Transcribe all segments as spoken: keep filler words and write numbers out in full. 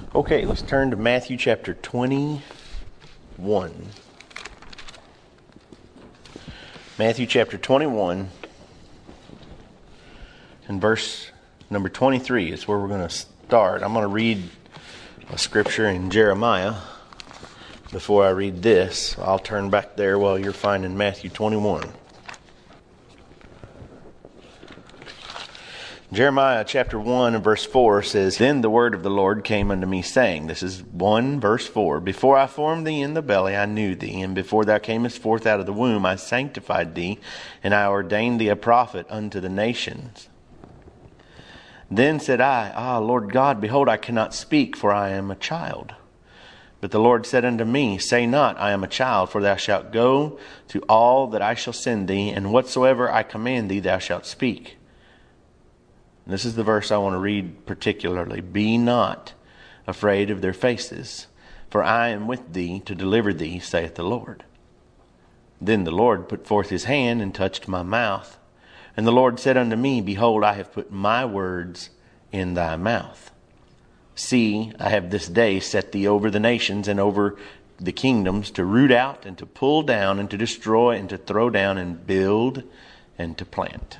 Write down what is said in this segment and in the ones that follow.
Okay, let's turn to Matthew chapter twenty-one. Matthew chapter twenty-one and verse number twenty-three is where we're going to start. I'm going to read a scripture in Jeremiah before I read this. I'll turn back there while you're finding Matthew twenty-one. Jeremiah chapter one and verse four says, Then the word of the Lord came unto me, saying, this is one verse four, Before I formed thee in the belly, I knew thee, and before thou camest forth out of the womb, I sanctified thee, and I ordained thee a prophet unto the nations. Then said I, Ah, Lord God, behold, I cannot speak, for I am a child. But the Lord said unto me, Say not, I am a child, for thou shalt go to all that I shall send thee, and whatsoever I command thee, thou shalt speak. This is the verse I want to read particularly. Be not afraid of their faces, for I am with thee to deliver thee, saith the Lord. Then the Lord put forth his hand and touched my mouth. And the Lord said unto me, Behold, I have put my words in thy mouth. See, I have this day set thee over the nations and over the kingdoms, to root out and to pull down and to destroy and to throw down and build and to plant.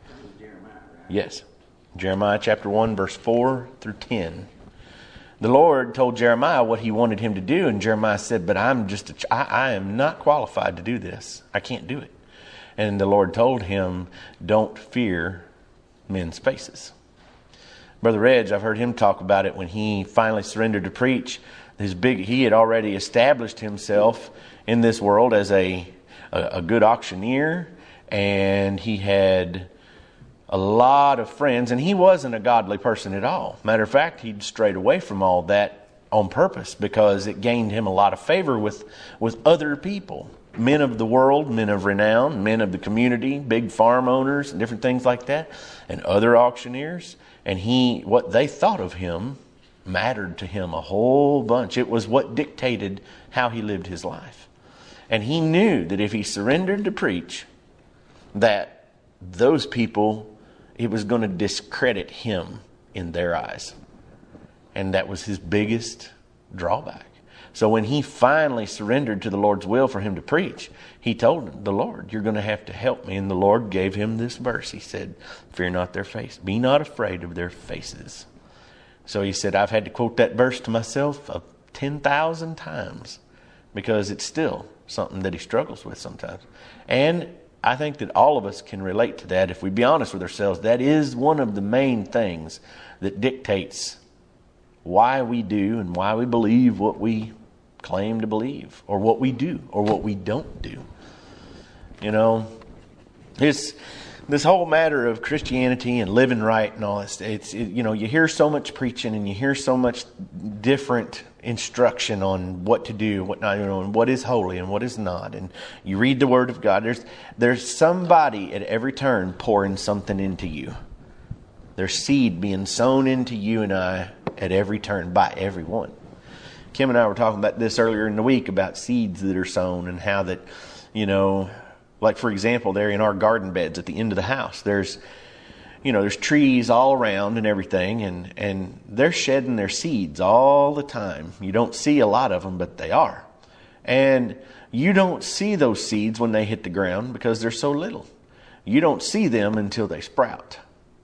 Yes. Jeremiah chapter one, verse four through ten. The Lord told Jeremiah what he wanted him to do, and Jeremiah said, but I'm just, a ch- I, I am not qualified to do this. I can't do it. And the Lord told him, don't fear men's faces. Brother Reg, I've heard him talk about it when he finally surrendered to preach. His big, he had already established himself in this world as a, a, a good auctioneer, and he had a lot of friends, and he wasn't a godly person at all. Matter of fact, he'd strayed away from all that on purpose because it gained him a lot of favor with, with other people. Men of the world, men of renown, men of the community, big farm owners, and different things like that, and other auctioneers. And he, what they thought of him mattered to him a whole bunch. It was what dictated how he lived his life. And he knew that if he surrendered to preach, that those people, it was going to discredit him in their eyes. And that was his biggest drawback. So when he finally surrendered to the Lord's will for him to preach, he told the Lord, you're going to have to help me. And the Lord gave him this verse. He said, fear not their face. Be not afraid of their faces. So he said, I've had to quote that verse to myself uh, ten thousand times because it's still something that he struggles with sometimes. And I think that all of us can relate to that. If we be honest with ourselves, that is one of the main things that dictates why we do and why we believe what we claim to believe, or what we do, or what we don't do. You know, it's this whole matter of Christianity and living right and all this. It's it, you know, you hear so much preaching and you hear so much different instruction on what to do, what not, you know, and what is holy and what is not. And you read the Word of God. There's there's somebody at every turn pouring something into you. There's seed being sown into you and I at every turn by everyone. Kim and I were talking about this earlier in the week about seeds that are sown and how that, you know, like for example, there in our garden beds at the end of the house, there's, you know, there's trees all around and everything, and, and they're shedding their seeds all the time. You don't see a lot of them, but they are. And you don't see those seeds when they hit the ground because they're so little. You don't see them until they sprout.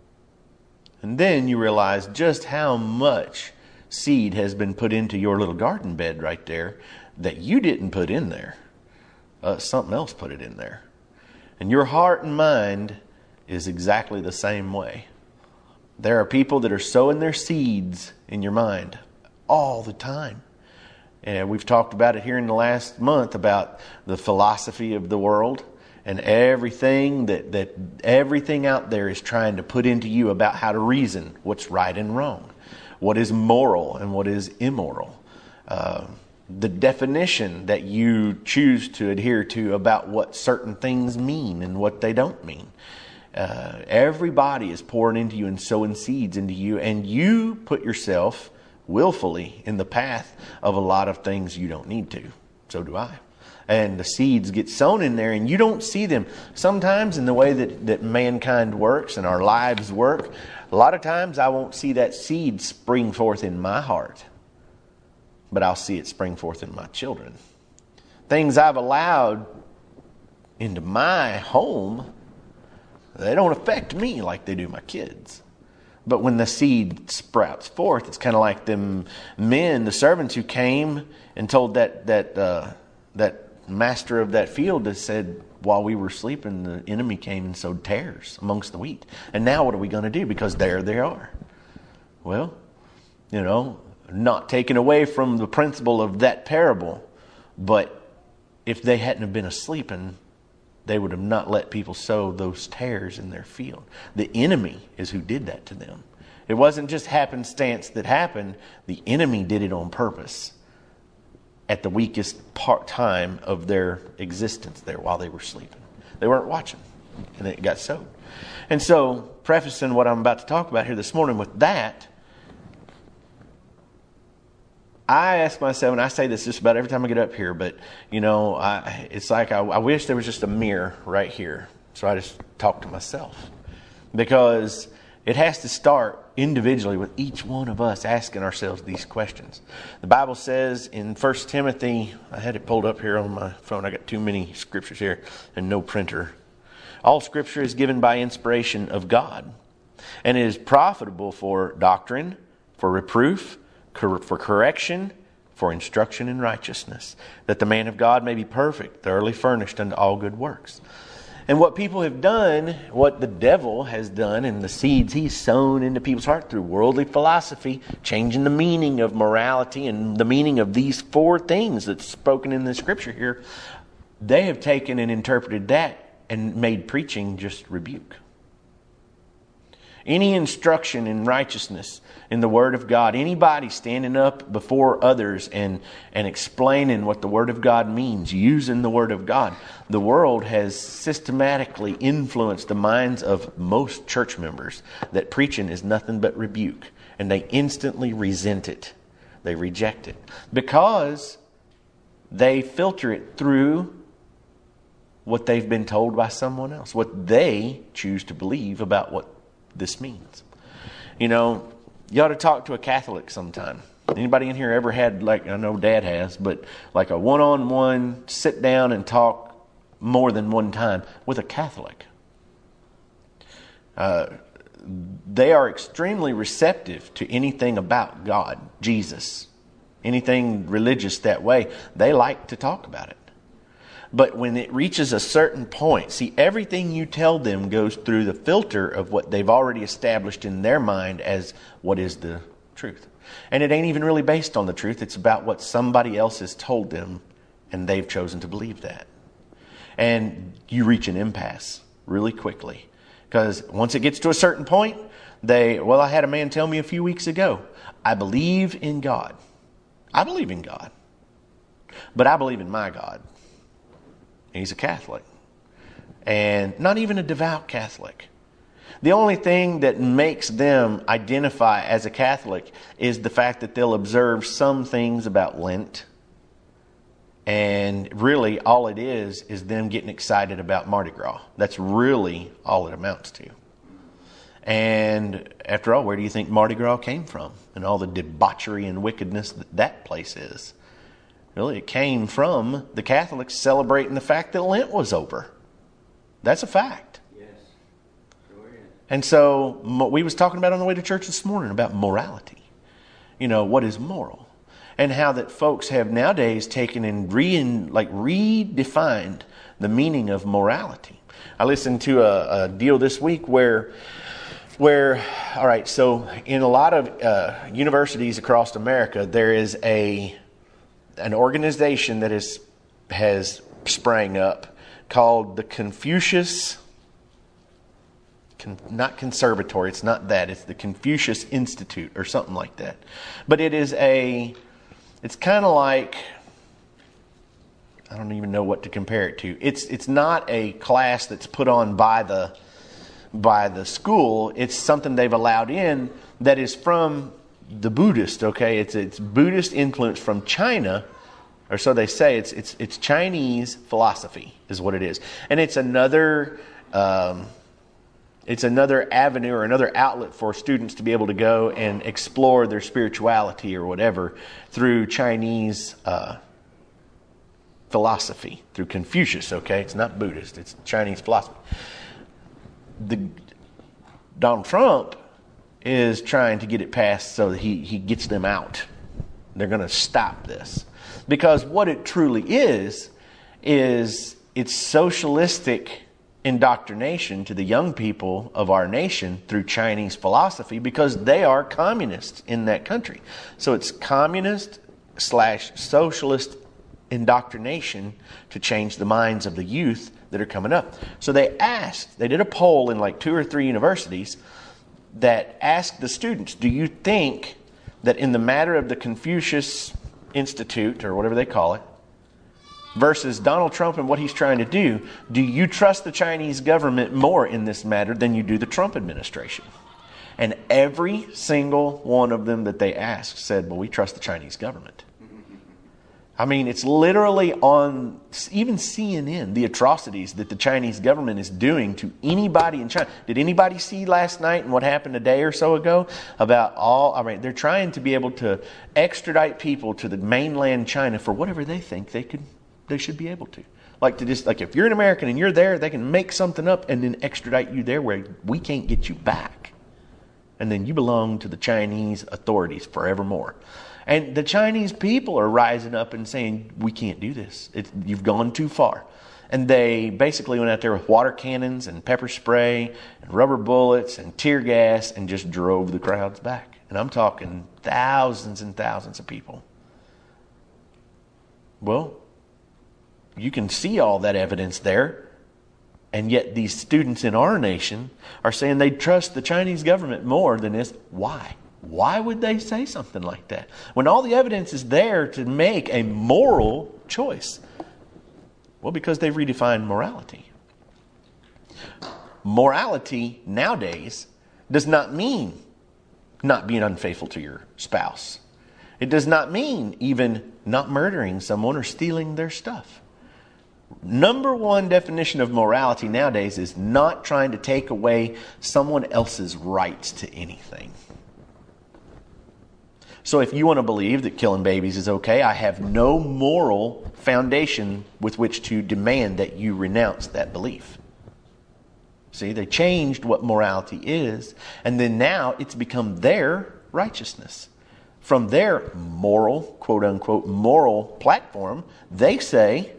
And then you realize just how much seed has been put into your little garden bed right there that you didn't put in there. Uh, something else put it in there. And your heart and mind is exactly the same way. There are people that are sowing their seeds in your mind all the time. And we've talked about it here in the last month about the philosophy of the world and everything that, that everything out there is trying to put into you about how to reason what's right and wrong, what is moral and what is immoral. Uh, the definition that you choose to adhere to about what certain things mean and what they don't mean. Uh, everybody is pouring into you and sowing seeds into you, and you put yourself willfully in the path of a lot of things you don't need to. So do I. And the seeds get sown in there and you don't see them. Sometimes in the way that, that mankind works and our lives work, a lot of times I won't see that seed spring forth in my heart but I'll see it spring forth in my children. Things I've allowed into my home, they don't affect me like they do my kids. But when the seed sprouts forth, it's kind of like them men, the servants who came and told that that uh, that master of that field that said, while we were sleeping, the enemy came and sowed tares amongst the wheat. And now what are we going to do? Because there they are. Well, you know, not taken away from the principle of that parable, but if they hadn't have been asleep, and they would have not let people sow those tares in their field. The enemy is who did that to them. It wasn't just happenstance that happened. The enemy did it on purpose at the weakest part time of their existence there while they were sleeping. They weren't watching, and it got sowed. And so, prefacing what I'm about to talk about here this morning with that, I ask myself, and I say this just about every time I get up here, but, you know, I, it's like I, I wish there was just a mirror right here. So I just talk to myself. Because it has to start individually with each one of us asking ourselves these questions. The Bible says in First Timothy, I had it pulled up here on my phone. I got too many scriptures here and no printer. All scripture is given by inspiration of God, and it is profitable for doctrine, for reproof, for correction, for instruction in righteousness, that the man of God may be perfect, thoroughly furnished unto all good works. And what people have done, what the devil has done, and the seeds he's sown into people's heart through worldly philosophy, changing the meaning of morality and the meaning of these four things that's spoken in the scripture here, they have taken and interpreted that and made preaching just rebuke. Any instruction in righteousness in the Word of God, anybody standing up before others and, and explaining what the Word of God means, using the Word of God, the world has systematically influenced the minds of most church members that preaching is nothing but rebuke. And they instantly resent it. They reject it. Because they filter it through what they've been told by someone else, what they choose to believe about what this means. You know, you ought to talk to a Catholic sometime. Anybody in here ever had, like, I know Dad has, but like a one-on-one sit down and talk more than one time with a Catholic? Uh, they are extremely receptive to anything about God, Jesus, anything religious that way. They like to talk about it. But when it reaches a certain point, see, everything you tell them goes through the filter of what they've already established in their mind as what is the truth. And it ain't even really based on the truth. It's about what somebody else has told them, and they've chosen to believe that. And you reach an impasse really quickly. Because once it gets to a certain point, they, well, I had a man tell me a few weeks ago, I believe in God. I believe in God. But I believe in my God. He's a Catholic. And not even a devout Catholic. The only thing that makes them identify as a Catholic is the fact that they'll observe some things about Lent. And really all it is is them getting excited about Mardi Gras. That's really all it amounts to. And after all, where do you think Mardi Gras came from? And all the debauchery and wickedness that that place is. Really, it came from the Catholics celebrating the fact that Lent was over. That's a fact. Yes. Sure is. And so we was talking about on the way to church this morning about morality. You know, what is moral? And how that folks have nowadays taken and re like redefined the meaning of morality. I listened to a, a deal this week where where all right, so in a lot of uh, universities across America, there is a an organization that is has sprang up called the Confucius, con, not Conservatory, it's not that, it's the Confucius Institute or something like that. But it is a, it's kind of like, I don't even know what to compare it to. It's it's not a class that's put on by the by the school. It's something they've allowed in that is from the Buddhist, okay? It's it's Buddhist influence from China, or so they say. It's it's it's Chinese philosophy is what it is, and it's another um, it's another avenue or another outlet for students to be able to go and explore their spirituality or whatever through Chinese uh, philosophy, through Confucius, okay? It's not Buddhist, it's Chinese philosophy. The Donald Trump is trying to get it passed so that he, he gets them out. They're going to stop this. Because what it truly is, is it's socialistic indoctrination to the young people of our nation through Chinese philosophy, because they are communists in that country. So it's communist slash socialist indoctrination to change the minds of the youth that are coming up. So they asked, they did a poll in like two or three universities that asked the students, do you think that in the matter of the Confucius Institute, or whatever they call it, versus Donald Trump and what he's trying to do, do you trust the Chinese government more in this matter than you do the Trump administration? And every single one of them that they asked said, well, we trust the Chinese government. I mean, it's literally on even C N N, the atrocities that the Chinese government is doing to anybody in China. Did anybody see last night and what happened a day or so ago about all, I mean, they're trying to be able to extradite people to the mainland China for whatever they think they could, they should be able to. Like to just, like if you're an American and you're there, they can make something up and then extradite you there where we can't get you back. And then you belong to the Chinese authorities forevermore. And the Chinese people are rising up and saying, we can't do this. It's, you've gone too far. And they basically went out there with water cannons and pepper spray and rubber bullets and tear gas and just drove the crowds back. And I'm talking thousands and thousands of people. Well, you can see all that evidence there. And yet these students in our nation are saying they trust the Chinese government more than this. Why? Why would they say something like that? When all the evidence is there to make a moral choice. Well, because they've redefined morality. Morality nowadays does not mean not being unfaithful to your spouse. It does not mean even not murdering someone or stealing their stuff. Number one definition of morality nowadays is not trying to take away someone else's rights to anything. So if you want to believe that killing babies is okay, I have no moral foundation with which to demand that you renounce that belief. See, they changed what morality is, and then now it's become their righteousness. From their moral, quote unquote, moral platform, they say,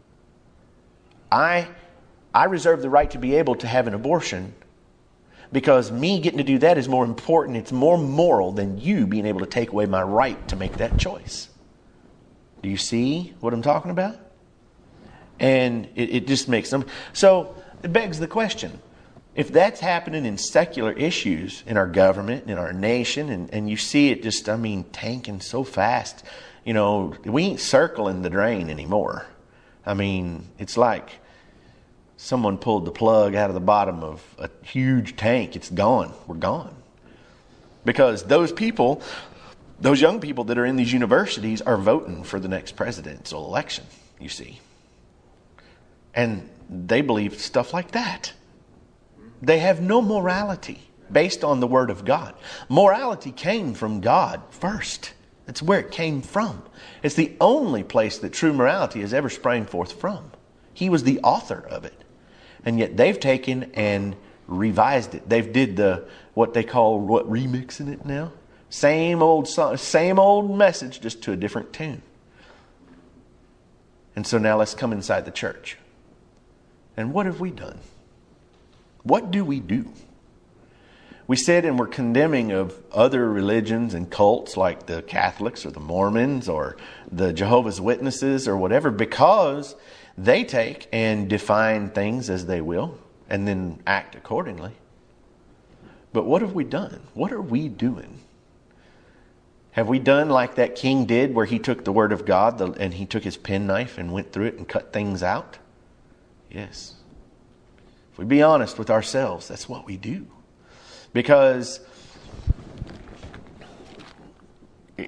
I, I reserve the right to be able to have an abortion because me getting to do that is more important. It's more moral than you being able to take away my right to make that choice. Do you see what I'm talking about? And it, it just makes them... So it begs the question. If that's happening in secular issues in our government, in our nation, and, and you see it just, I mean, tanking so fast, you know, we ain't circling the drain anymore. I mean, it's like someone pulled the plug out of the bottom of a huge tank. It's gone. We're gone. Because those people, those young people that are in these universities are voting for the next presidential election, you see. And they believe stuff like that. They have no morality based on the Word of God. Morality came from God first. That's where it came from. It's the only place that true morality has ever sprang forth from. He was the author of it. And yet they've taken and revised it. They've did the what they call what remixing it now. Same old song, same old message, just to a different tune. And so now let's come inside the church. And what have we done? What do we do? We sit and we're condemning of other religions and cults like the Catholics or the Mormons or the Jehovah's Witnesses or whatever, because they take and define things as they will and then act accordingly. But what have we done? What are we doing? Have we done like that king did, where he took the Word of God and he took his penknife and went through it and cut things out? Yes. If we be honest with ourselves, that's what we do. Because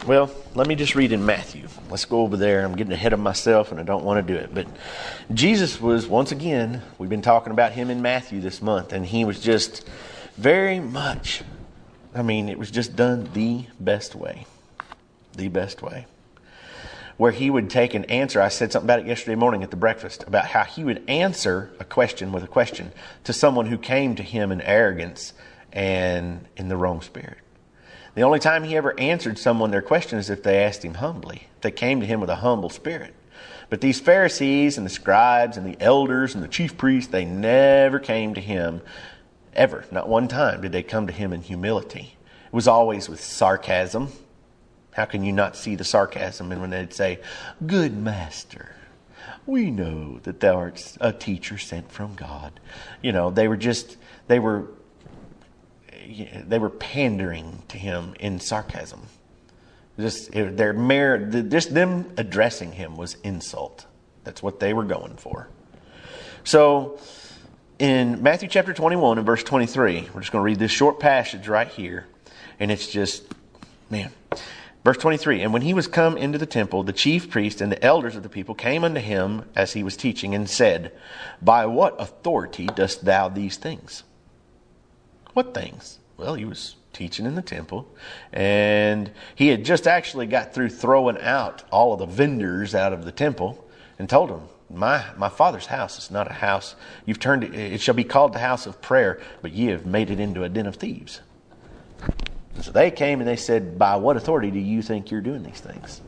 Well, let me just read in Matthew. Let's go over there. I'm getting ahead of myself and I don't want to do it. But Jesus was, once again, we've been talking about him in Matthew this month, and he was just very much, I mean, it was just done the best way. The best way. Where he would take an answer. I said something about it yesterday morning at the breakfast, about how he would answer a question with a question to someone who came to him in arrogance and in the wrong spirit. The only time he ever answered someone their question is if they asked him humbly. If they came to him with a humble spirit. But these Pharisees and the scribes and the elders and the chief priests, they never came to him ever. Not one time did they come to him in humility. It was always with sarcasm. How can you not see the sarcasm? And when they'd say, "Good master, we know that thou art a teacher sent from God." You know, they were just, they were, they were pandering to him in sarcasm. Just their merit, just them addressing him was insult. That's what they were going for. So in Matthew chapter twenty-one and verse twenty-three, we're just going to read this short passage right here. And it's just, man. Verse twenty-three, "And when he was come into the temple, the chief priest and the elders of the people came unto him as he was teaching, and said, By what authority dost thou these things?" What things? Well, he was teaching in the temple, and he had just actually got through throwing out all of the vendors out of the temple, and told them, My my Father's house is not a house. You've turned it, it shall be called the house of prayer, but ye have made it into a den of thieves. And so they came and they said, By what authority do you think you're doing these things?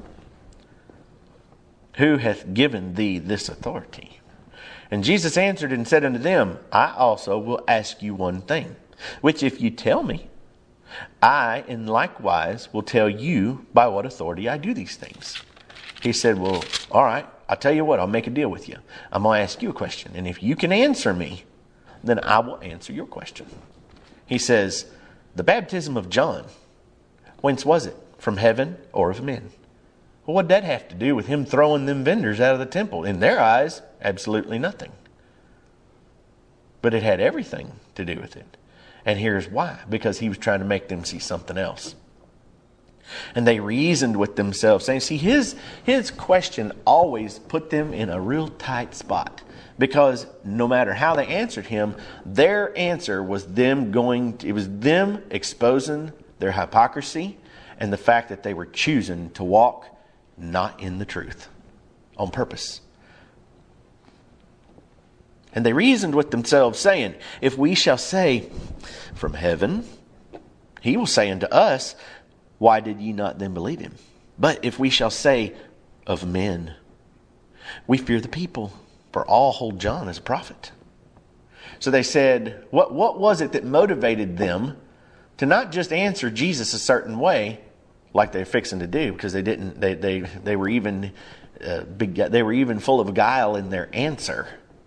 Who hath given thee this authority? And Jesus answered and said unto them, I also will ask you one thing, which if you tell me, I in likewise will tell you by what authority I do these things. He said, well, all right, I'll tell you what, I'll make a deal with you. I'm going to ask you a question. And if you can answer me, then I will answer your question. He says, the baptism of John, whence was it? From heaven or of men? Well, what did that have to do with him throwing them vendors out of the temple? In their eyes, absolutely nothing. But it had everything to do with it. And here's why. Because he was trying to make them see something else. And they reasoned with themselves, saying, see, his, his question always put them in a real tight spot. Because no matter how they answered him, their answer was them going, it was them exposing their hypocrisy and the fact that they were choosing to walk not in the truth on purpose. And they reasoned with themselves, saying, if we shall say from heaven, he will say unto us, why did ye not then believe him? But if we shall say of men, we fear the people. For all hold John as a prophet. So they said, what, what was it that motivated them to not just answer Jesus a certain way, like they're fixing to do, because they didn't. They they they were even uh, big. They were even full of guile in their answer,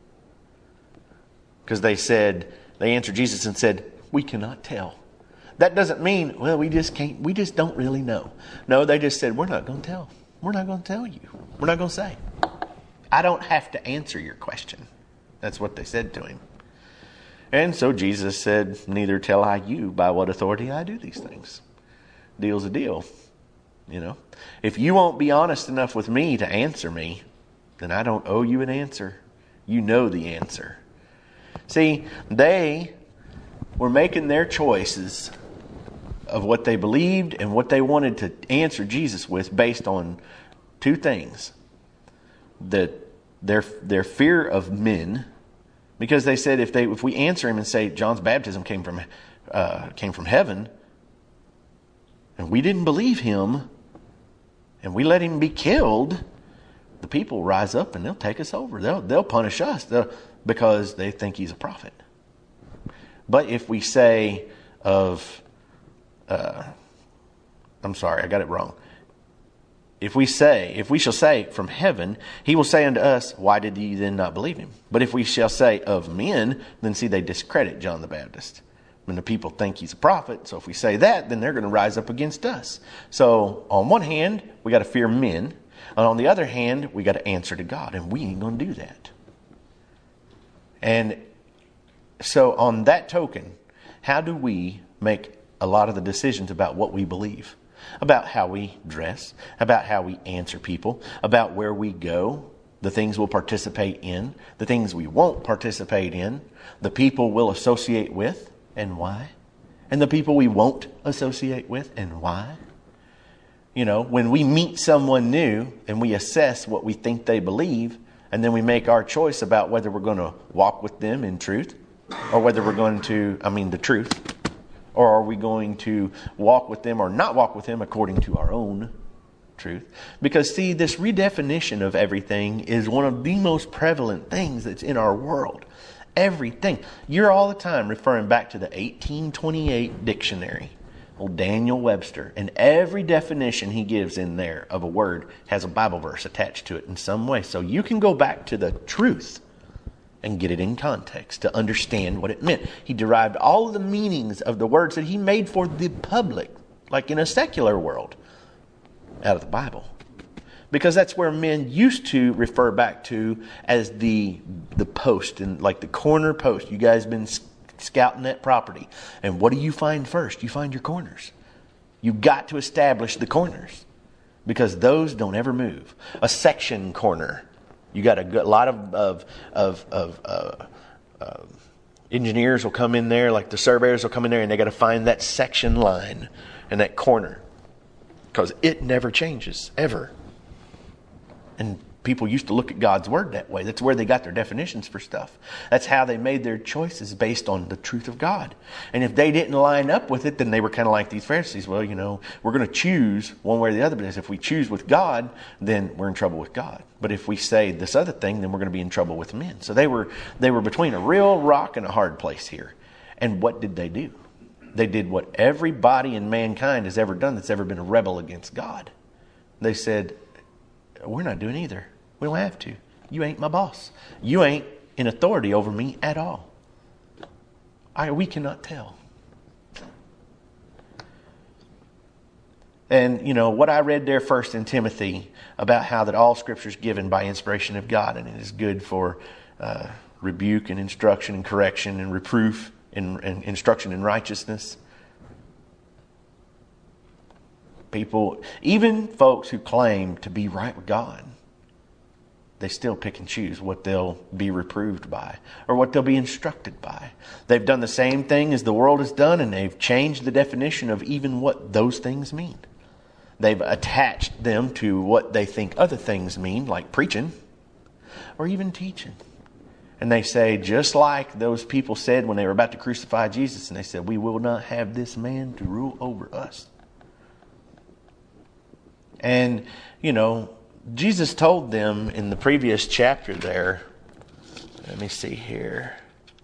because they said they answered Jesus and said, "We cannot tell." That doesn't mean, well, we just can't. We just don't really know. No, they just said, "We're not going to tell. We're not going to tell you. We're not going to say." I don't have to answer your question. That's what they said to him. And so Jesus said, neither tell I you by what authority I do these things. Deal's a deal. You know, if you won't be honest enough with me to answer me, then I don't owe you an answer. You know the answer. See, they were making their choices of what they believed and what they wanted to answer Jesus with based on two things. That their their fear of men, because they said if they if we answer him and say John's baptism came from uh, came from heaven, and we didn't believe him, and we let him be killed, the people rise up and they'll take us over. They'll they'll punish us they'll, because they think he's a prophet. But if we say of, uh, I'm sorry, I got it wrong. If we say, if we shall say from heaven, he will say unto us, why did ye then not believe him? But if we shall say of men, then see, they discredit John the Baptist. When the people think he's a prophet, so if we say that, then they're going to rise up against us. So on one hand, we got to fear men. And on the other hand, we got to answer to God. And we ain't going to do that. And so on that token, how do we make a lot of the decisions about what we believe? about how we dress, about how we answer people, about where we go, the things we'll participate in, the things we won't participate in, the people we'll associate with and why, and the people we won't associate with and why. You know, when we meet someone new and we assess what we think they believe, and then we make our choice about whether we're going to walk with them in truth, or whether we're going to, I mean the truth, or are we going to walk with them or not walk with them according to our own truth? Because see, this redefinition of everything is one of the most prevalent things that's in our world. Everything. You're all the time referring back to the eighteen twenty-eight dictionary, old Daniel Webster, and every definition he gives in there of a word has a Bible verse attached to it in some way. So you can go back to the truth and get it in context to understand what it meant. He derived all of the meanings of the words that he made for the public, like in a secular world, out of the Bible. Because that's where men used to refer back to as the the post, and like the corner post. You guys been scouting that property. And what do you find first? You find your corners. You've got to establish the corners, because those don't ever move. A section corner. You got a good, lot of of of, of uh, uh, engineers will come in there, like the surveyors will come in there, and they got to find that section line and that corner, because it never changes ever. And people used to look at God's word that way. That's where they got their definitions for stuff. That's how they made their choices, based on the truth of God. And if they didn't line up with it, then they were kind of like these Pharisees. Well, you know, we're going to choose one way or the other. But if we choose with God, then we're in trouble with God. But if we say this other thing, then we're going to be in trouble with men. So they were they were between a real rock and a hard place here. And what did they do? They did what everybody in mankind has ever done that's ever been a rebel against God. They said, we're not doing either. We don't have to. You ain't my boss. You ain't in authority over me at all. I, we cannot tell. And, you know, what I read there first in Timothy about how that all Scripture is given by inspiration of God, and it is good for uh, rebuke and instruction and correction and reproof and, and instruction in righteousness. People, even folks who claim to be right with God, they still pick and choose what they'll be reproved by or what they'll be instructed by. They've done the same thing as the world has done, and they've changed the definition of even what those things mean. They've attached them to what they think other things mean, like preaching or even teaching. And they say, just like those people said when they were about to crucify Jesus, and they said, we will not have this man to rule over us. And, you know, Jesus told them in the previous chapter there, let me see here,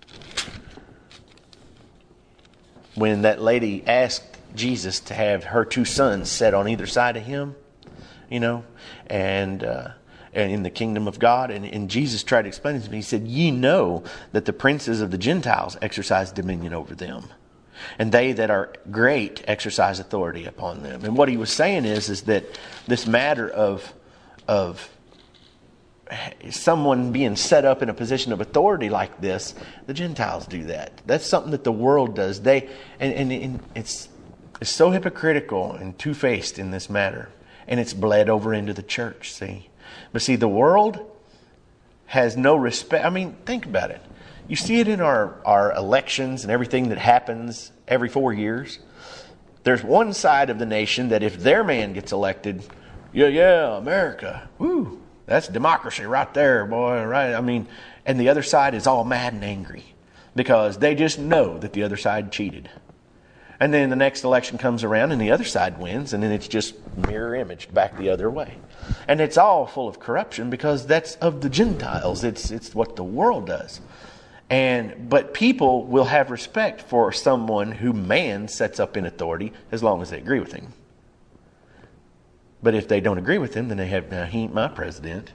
when that lady asked Jesus to have her two sons set on either side of him, you know, and uh, and in the kingdom of God. And, and Jesus tried to explain it to me. He said, ye know that the princes of the Gentiles exercise dominion over them, and they that are great exercise authority upon them. And what he was saying is, is that this matter of of someone being set up in a position of authority like this, the Gentiles do that. That's something that the world does. They and, and, and it's it's so hypocritical and two-faced in this matter, and it's bled over into the church. See, but see, the world has no respect. I mean, think about it. You see it in our, our elections and everything that happens every four years. There's one side of the nation that if their man gets elected, yeah, yeah, America, woo, that's democracy right there, boy, right? I mean, and the other side is all mad and angry because they just know that the other side cheated. And then the next election comes around and the other side wins, and then it's just mirror imaged back the other way. And it's all full of corruption because that's of the Gentiles. It's it's what the world does. And but people will have respect for someone who man sets up in authority as long as they agree with him. But if they don't agree with him, then they have, now he ain't my president.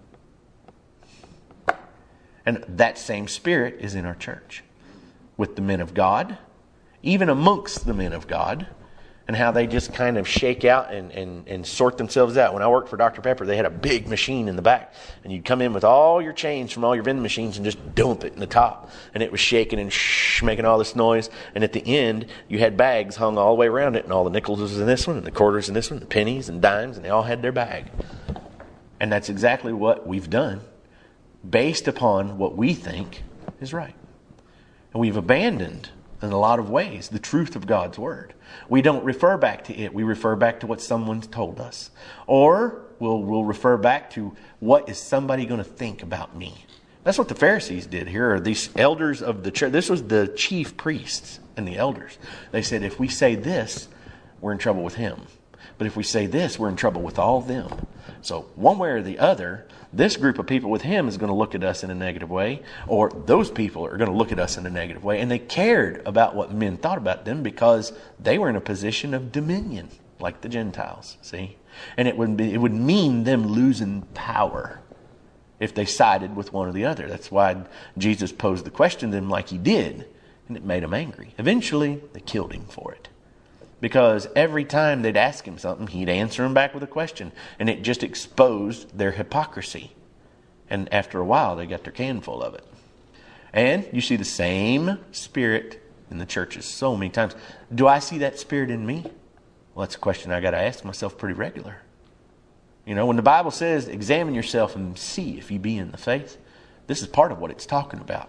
And that same spirit is in our church with the men of God, even amongst the men of God. and how they just kind of shake out and, and, and sort themselves out. When I worked for Doctor Pepper, they had a big machine in the back, and you'd come in with all your change from all your vending machines and just dump it in the top, and it was shaking and shh, making all this noise. And at the end, you had bags hung all the way around it, and all the nickels was in this one, and the quarters in this one, the pennies and dimes, and they all had their bag. And that's exactly what we've done, based upon what we think is right. And we've abandoned, in a lot of ways, the truth of God's Word. We don't refer back to it. We refer back to what someone's told us. Or we'll, we'll refer back to, what is somebody going to think about me? That's what the Pharisees did. Here are these elders of the church. This was the chief priests and the elders. They said, if we say this, we're in trouble with him. But if we say this, we're in trouble with all of them. So one way or the other, this group of people with him is going to look at us in a negative way, or those people are going to look at us in a negative way. And they cared about what men thought about them because they were in a position of dominion, like the Gentiles, see? And it would be, it would mean them losing power if they sided with one or the other. That's why Jesus posed the question to them like he did, and it made them angry. Eventually, they killed him for it. Because every time they'd ask him something, he'd answer them back with a question. And it just exposed their hypocrisy. And after a while, they got their can full of it. And you see the same spirit in the churches so many times. Do I see that spirit in me? Well, that's a question I got to ask myself pretty regular. You know, when the Bible says, examine yourself and see if you be in the faith, this is part of what it's talking about.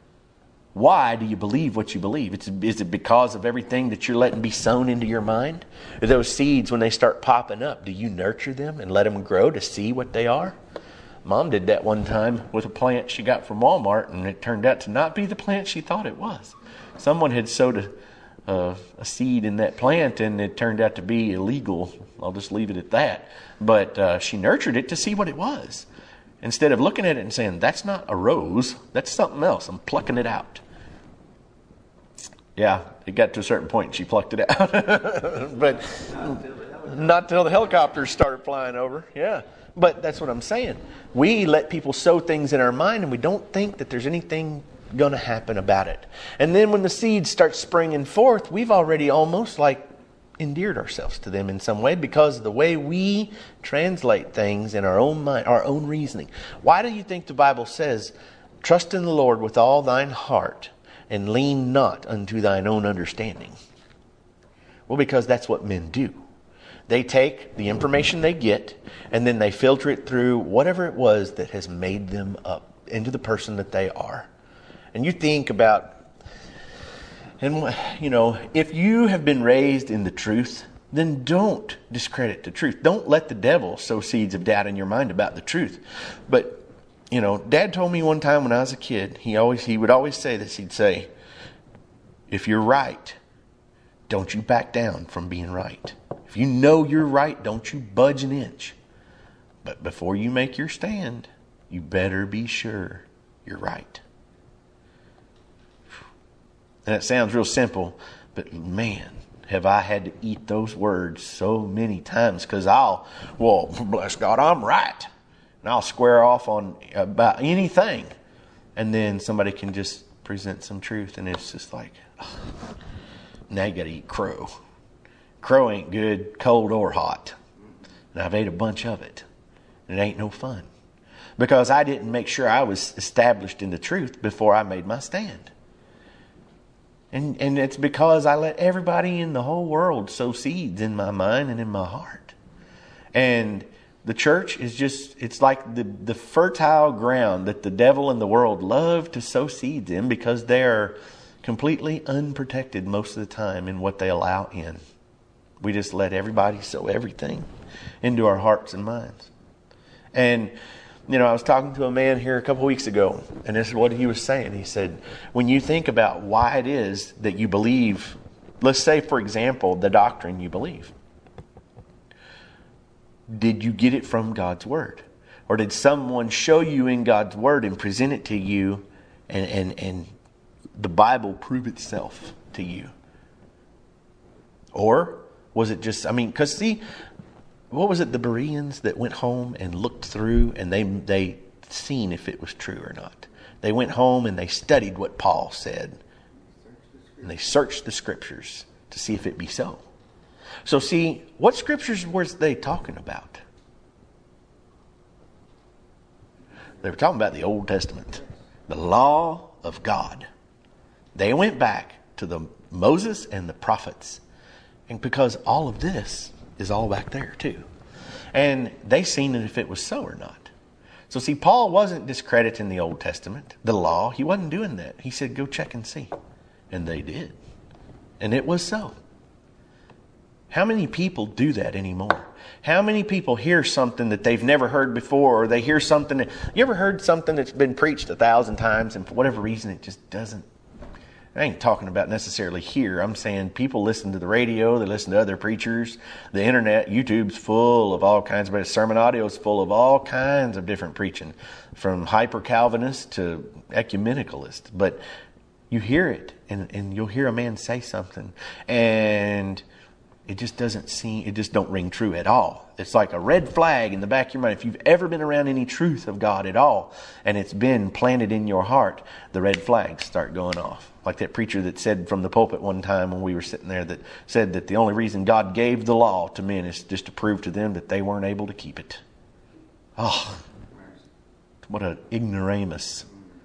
Why do you believe what you believe? It's, is it because of everything that you're letting be sown into your mind? Are those seeds, when they start popping up, do you nurture them and let them grow to see what they are? Mom did that one time with a plant she got from Walmart, and it turned out to not be the plant she thought it was. Someone had sowed a, uh, a seed in that plant, and it turned out to be illegal. I'll just leave it at that. But uh, she nurtured it to see what it was. Instead of looking at it and saying, that's not a rose, that's something else, I'm plucking it out. Yeah, it got to a certain point and she plucked it out. But not till the helicopters started flying over. Yeah, but that's what I'm saying. We let people sow things in our mind and we don't think that there's anything going to happen about it. And then when the seeds start springing forth, we've already almost like endeared ourselves to them in some way because of the way we translate things in our own mind, our own reasoning. Why do you think the Bible says, trust in the Lord with all thine heart, and lean not unto thine own understanding? Well, because that's what men do. They take the information they get, and then they filter it through whatever it was that has made them up into the person that they are. And you think about, and you know, if you have been raised in the truth, then don't discredit the truth. Don't let the devil sow seeds of doubt in your mind about the truth. But you know, Dad told me one time when I was a kid, he always he would always say this. He'd say, if you're right, don't you back down from being right. If you know you're right, don't you budge an inch. But before you make your stand, you better be sure you're right. And it sounds real simple, but man, have I had to eat those words so many times because I'll, well, bless God, I'm right. And I'll square off on about anything. And then somebody can just present some truth. And it's just like, oh, now you got to eat crow. Crow ain't good, cold or hot. And I've ate a bunch of it. And it ain't no fun. Because I didn't make sure I was established in the truth before I made my stand. And, and it's because I let everybody in the whole world sow seeds in my mind and in my heart. And the church is just, it's like the, the fertile ground that the devil and the world love to sow seeds in because they're completely unprotected most of the time in what they allow in. We just let everybody sow everything into our hearts and minds. And, you know, I was talking to a man here a couple weeks ago, and this is what he was saying. He said, when you think about why it is that you believe, let's say, for example, the doctrine you believe. Did you get it from God's Word? Or did someone show you in God's Word and present it to you and, and, and the Bible prove itself to you? Or was it just, I mean, because see, what was it, the Bereans that went home and looked through and they they seen if it was true or not? They went home and they studied what Paul said. And they searched the Scriptures to see if it be so. So see, what scriptures were they talking about? They were talking about the Old Testament, the law of God. They went back to the Moses and the prophets. And because all of this is all back there too. And they seen it if it was so or not. So see, Paul wasn't discrediting the Old Testament, the law. He wasn't doing that. He said, go check and see. And they did. And it was so. How many people do that anymore? How many people hear something that they've never heard before, or they hear something that, you ever heard something that's been preached a thousand times and for whatever reason it just doesn't, I ain't talking about necessarily here. I'm saying people listen to the radio, they listen to other preachers, the internet, YouTube's full of all kinds of, sermon audio is full of all kinds of different preaching, from hyper-Calvinist to ecumenicalist. But you hear it, and, and you'll hear a man say something, and it just doesn't seem, it just don't ring true at all. It's like a red flag in the back of your mind. If you've ever been around any truth of God at all, and it's been planted in your heart, the red flags start going off. Like that preacher that said from the pulpit one time when we were sitting there, that said that the only reason God gave the law to men is just to prove to them that they weren't able to keep it. Oh, what an ignoramus.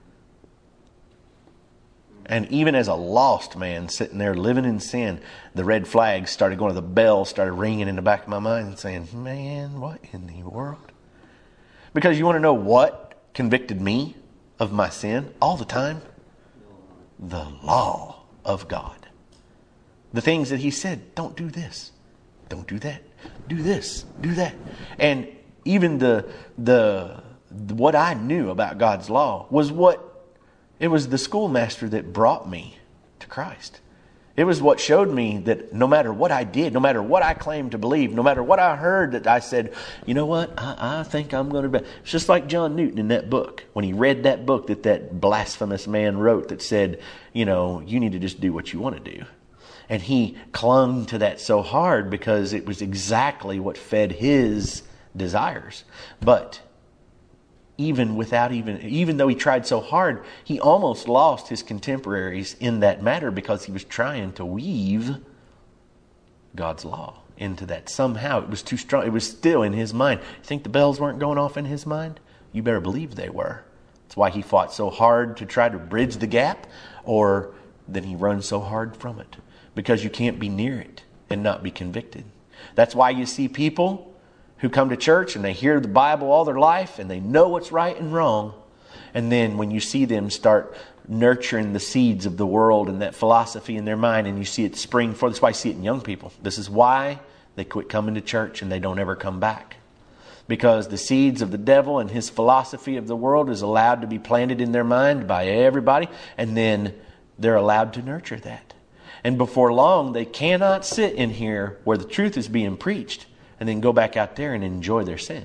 And even as a lost man sitting there living in sin, the red flags started going, the bells started ringing in the back of my mind and saying, man, what in the world? Because you want to know what convicted me of my sin all the time? The law of God. The things that he said, don't do this, don't do that, do this, do that. And even the the what I knew about God's law was what, it was the schoolmaster that brought me to Christ. It was what showed me that no matter what I did, no matter what I claimed to believe, no matter what I heard, that I said, you know what, I, I think I'm going to be. It's just like John Newton in that book. When he read that book that that blasphemous man wrote that said, you know, you need to just do what you want to do. And he clung to that so hard because it was exactly what fed his desires. But even without even, even though he tried so hard, he almost lost his contemporaries in that matter because he was trying to weave God's law into that. Somehow it was too strong. It was still in his mind. You think the bells weren't going off in his mind? You better believe they were. That's why he fought so hard to try to bridge the gap, or then he runs so hard from it, because you can't be near it and not be convicted. That's why you see people who come to church and they hear the Bible all their life and they know what's right and wrong. And then when you see them start nurturing the seeds of the world and that philosophy in their mind, and you see it spring forth. That's why I see it in young people. This is why they quit coming to church and they don't ever come back. Because the seeds of the devil and his philosophy of the world is allowed to be planted in their mind by everybody. And then they're allowed to nurture that. And before long, they cannot sit in here where the truth is being preached and then go back out there and enjoy their sin.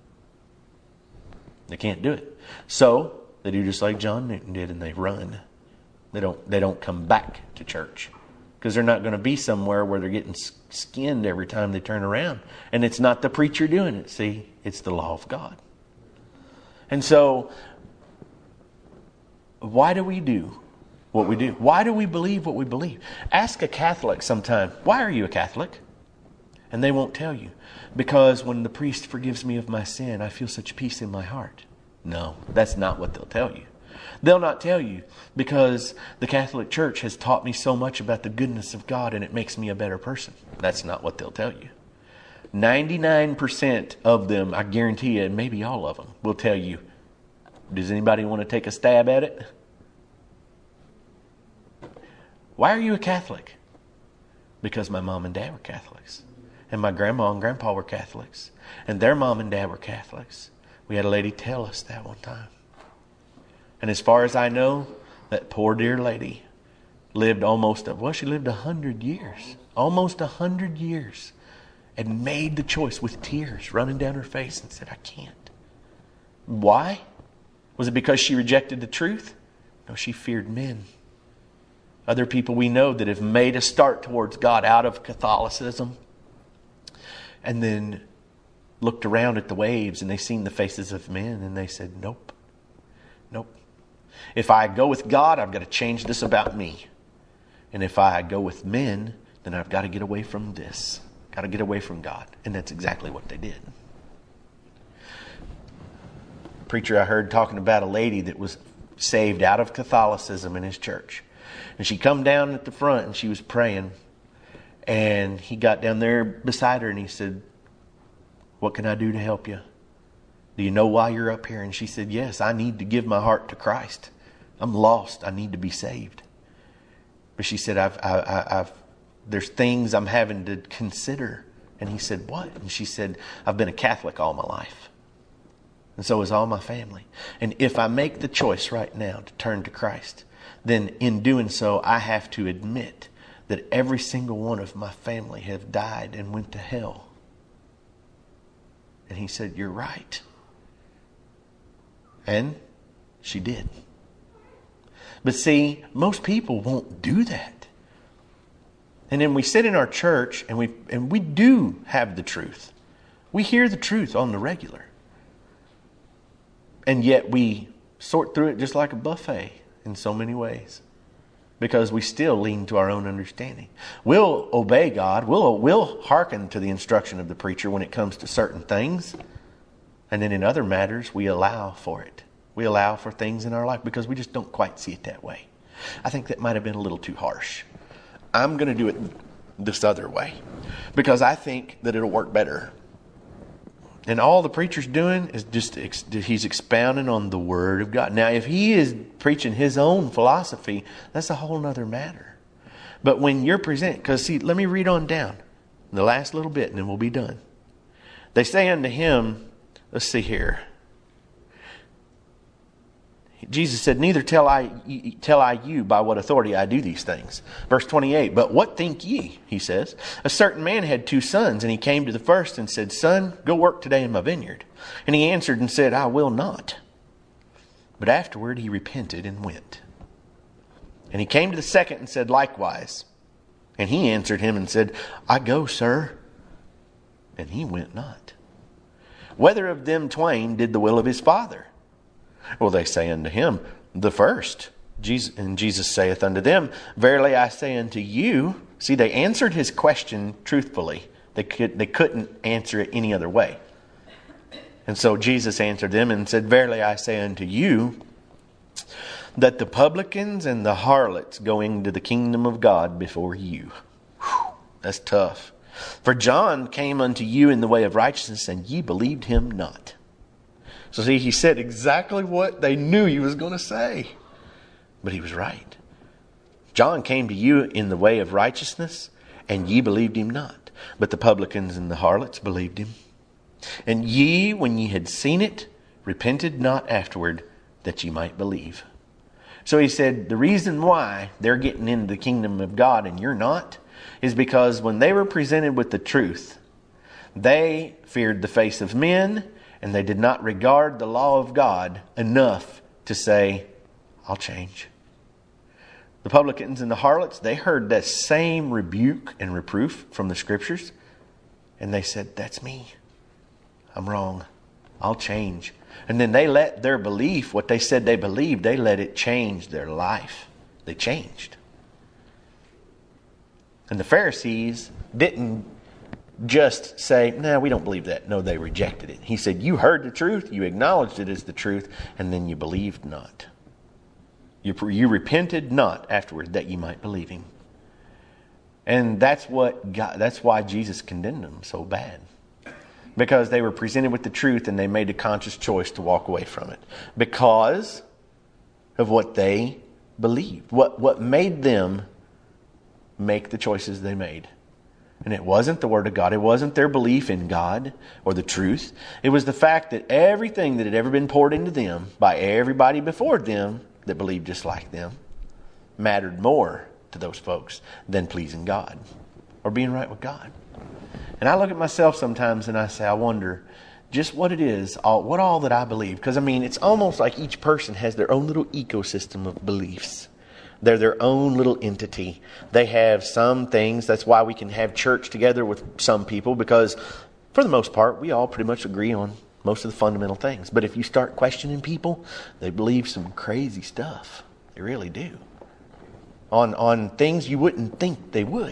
They can't do it. So they do just like John Newton did, and they run. They don't, they don't come back to church because they're not going to be somewhere where they're getting skinned every time they turn around. And it's not the preacher doing it. See, it's the law of God. And so why do we do what we do? Why do we believe what we believe? Ask a Catholic sometime, why are you a Catholic? And they won't tell you. Because when the priest forgives me of my sin, I feel such peace in my heart. No, that's not what they'll tell you. They'll not tell you because the Catholic Church has taught me so much about the goodness of God and it makes me a better person. That's not what they'll tell you. ninety-nine percent of them, I guarantee you, and maybe all of them, will tell you, does anybody want to take a stab at it? Why are you a Catholic? Because my mom and dad were Catholics. And my grandma and grandpa were Catholics. And their mom and dad were Catholics. We had a lady tell us that one time. And as far as I know, that poor dear lady lived almost, well, she lived a hundred years. Almost a hundred years. And made the choice with tears running down her face and said, I can't. Why? Was it because she rejected the truth? No, she feared men. Other people we know that have made a start towards God out of Catholicism, and then looked around at the waves and they seen the faces of men and they said, nope, nope. If I go with God, I've got to change this about me. And if I go with men, then I've got to get away from this. Got to get away from God. And that's exactly what they did. A preacher I heard talking about a lady that was saved out of Catholicism in his church. And she come down at the front and she was praying. And he got down there beside her and he said, "What can I do to help you? Do you know why you're up here?" And she said, "Yes, I need to give my heart to Christ. I'm lost. I need to be saved." But she said, I've, I, I, I've, there's things I'm having to consider. And he said, "What?" And she said, "I've been a Catholic all my life. And so is all my family. And if I make the choice right now to turn to Christ, then in doing so, I have to admit that every single one of my family have died and went to hell." And he said, "You're right." And she did. But see, most people won't do that. And then we sit in our church and we and we do have the truth. We hear the truth on the regular. And yet we sort through it just like a buffet in so many ways. Because we still lean to our own understanding. We'll obey God. We'll, we'll hearken to the instruction of the preacher when it comes to certain things. And then in other matters, we allow for it. We allow for things in our life because we just don't quite see it that way. I think that might have been a little too harsh. I'm going to do it this other way because I think that it'll work better. And all the preacher's doing is just, he's expounding on the Word of God. Now, if he is preaching his own philosophy, that's a whole other matter. But when you're present, because see, let me read on down the last little bit and then we'll be done. They say unto him, let's see here. Jesus said, "Neither tell I tell I you by what authority I do these things." Verse twenty-eight, "But what think ye?" he says. "A certain man had two sons, and he came to the first and said, Son, go work today in my vineyard. And he answered and said, I will not. But afterward he repented and went. And he came to the second and said likewise. And he answered him and said, I go, sir. And he went not. Whether of them twain did the will of his father? Well, they say unto him, the first. Jesus, and Jesus saith unto them, Verily I say unto you." See, they answered his question truthfully. They could, they couldn't answer it any other way. And so Jesus answered them and said, "Verily I say unto you, that the publicans and the harlots go into the kingdom of God before you." Whew, that's tough. "For John came unto you in the way of righteousness, and ye believed him not." So see, he said exactly what they knew he was going to say. But he was right. John came to you in the way of righteousness, and ye believed him not. But the publicans and the harlots believed him. And ye, when ye had seen it, repented not afterward, that ye might believe. So he said, the reason why they're getting into the kingdom of God and you're not, is because when they were presented with the truth, they feared the face of men, and they did not regard the law of God enough to say, I'll change. The publicans and the harlots, they heard that same rebuke and reproof from the scriptures. And they said, that's me. I'm wrong. I'll change. And then they let their belief, what they said they believed, they let it change their life. They changed. And the Pharisees didn't just say, no, we don't believe that. No, they rejected it. He said, you heard the truth, you acknowledged it as the truth, and then you believed not. You, you repented not afterward that you might believe him. And that's what God, that's why Jesus condemned them so bad. Because they were presented with the truth and they made a conscious choice to walk away from it. Because of what they believed. What, what made them make the choices they made. And it wasn't the Word of God. It wasn't their belief in God or the truth. It was the fact that everything that had ever been poured into them by everybody before them that believed just like them mattered more to those folks than pleasing God or being right with God. And I look at myself sometimes and I say, I wonder just what it is, all, what all that I believe. Because I mean, it's almost like each person has their own little ecosystem of beliefs. They're their own little entity. They have some things. That's why we can have church together with some people, because for the most part, we all pretty much agree on most of the fundamental things. But if you start questioning people, they believe some crazy stuff. They really do. On, on things you wouldn't think they would.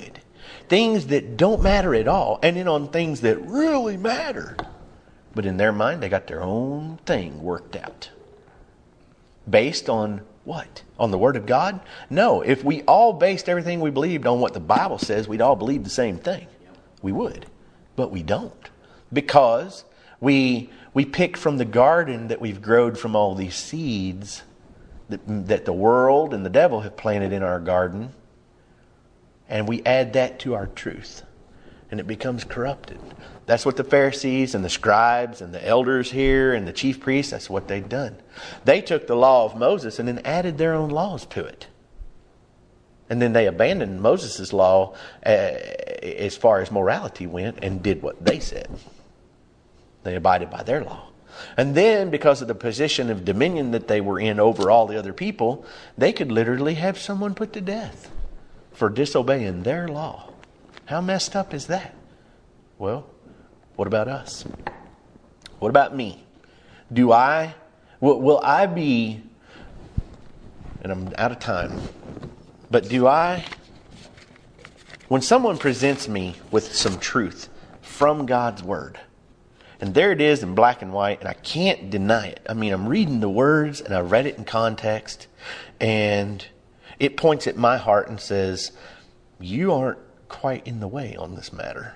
Things that don't matter at all, and then on things that really matter. But in their mind, they got their own thing worked out. Based on what? On the Word of God? No. If we all based everything we believed on what the Bible says, we'd all believe the same thing. We would. But we don't. Because we we pick from the garden that we've grown from all these seeds that, that the world and the devil have planted in our garden. And we add that to our truth. And it becomes corrupted. That's what the Pharisees and the scribes and the elders here and the chief priests, that's what they'd done. They took the law of Moses and then added their own laws to it. And then they abandoned Moses' law uh, as far as morality went and did what they said. They abided by their law. And then because of the position of dominion that they were in over all the other people, they could literally have someone put to death for disobeying their law. How messed up is that? Well, what about us? What about me? Do I, will, will I be, and I'm out of time, but do I, when someone presents me with some truth from God's Word, and there it is in black and white, and I can't deny it. I mean, I'm reading the words, and I read it in context, and it points at my heart and says, you aren't quite in the way on this matter.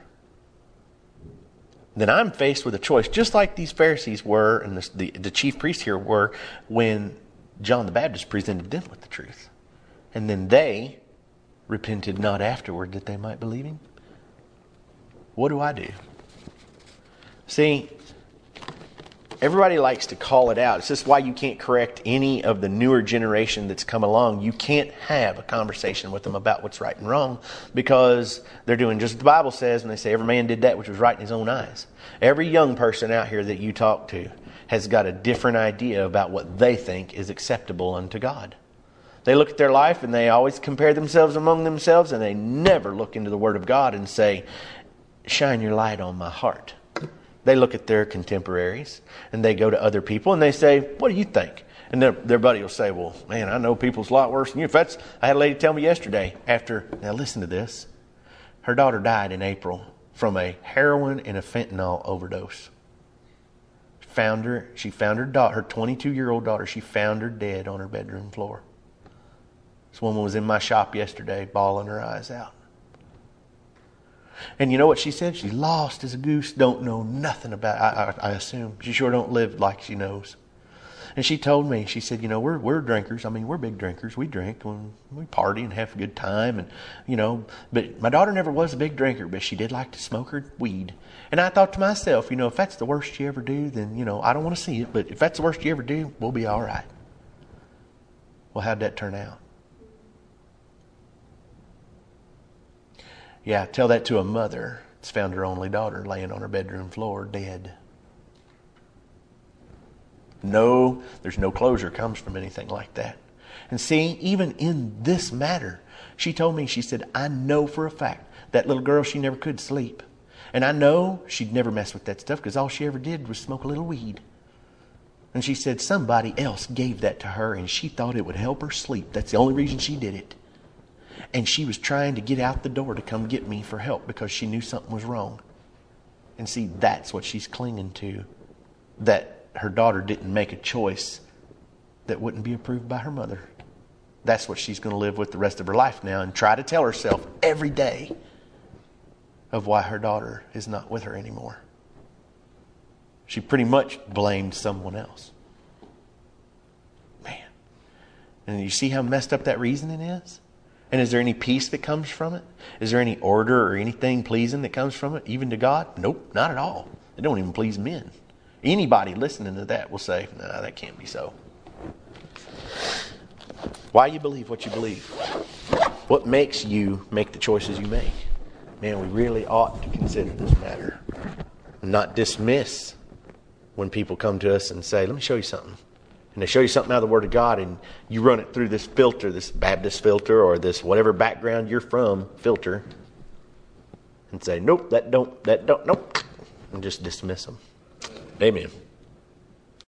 Then I'm faced with a choice, just like these Pharisees were, and the, the, the chief priests here were, when John the Baptist presented them with the truth. And then they repented not afterward that they might believe him. What do I do? See, everybody likes to call it out. It's just why you can't correct any of the newer generation that's come along. You can't have a conversation with them about what's right and wrong because they're doing just what the Bible says when they say every man did that which was right in his own eyes. Every young person out here that you talk to has got a different idea about what they think is acceptable unto God. They look at their life and they always compare themselves among themselves, and they never look into the Word of God and say, shine your light on my heart. They look at their contemporaries and they go to other people and they say, what do you think? And their, their buddy will say, well, man, I know people's a lot worse than you. If that's, I had a lady tell me yesterday after, now listen to this. Her daughter died in April from a heroin and a fentanyl overdose. Found her, she found her daughter, her twenty-two-year-old daughter, she found her dead on her bedroom floor. This woman was in my shop yesterday bawling her eyes out. And you know what she said? She's lost as a goose, don't know nothing about it, I, I, I assume. She sure don't live like she knows. And she told me, she said, you know, we're we're drinkers. I mean, we're big drinkers. We drink when we party and have a good time. And, you know, but my daughter never was a big drinker, but she did like to smoke her weed. And I thought to myself, you know, if that's the worst you ever do, then, you know, I don't want to see it. But if that's the worst you ever do, we'll be all right. Well, how'd that turn out? Yeah, tell that to a mother that's found her only daughter laying on her bedroom floor dead. No, there's no closure comes from anything like that. And see, even in this matter, she told me, she said, I know for a fact that little girl, she never could sleep. And I know she'd never mess with that stuff because all she ever did was smoke a little weed. And she said somebody else gave that to her and she thought it would help her sleep. That's the only reason she did it. And she was trying to get out the door to come get me for help because she knew something was wrong. And see, that's what she's clinging to. That her daughter didn't make a choice that wouldn't be approved by her mother. That's what she's going to live with the rest of her life now and try to tell herself every day of why her daughter is not with her anymore. She pretty much blamed someone else. Man. And you see how messed up that reasoning is? And is there any peace that comes from it? Is there any order or anything pleasing that comes from it, even to God? Nope, not at all. It don't even please men. Anybody listening to that will say, no, nah, that can't be so. Why you believe what you believe? What makes you make the choices you make? Man, we really ought to consider this matter. And not dismiss when people come to us and say, let me show you something. And they show you something out of the Word of God and you run it through this filter, this Baptist filter or this whatever background you're from filter and say, nope, that don't, that don't, nope. And just dismiss them. Amen.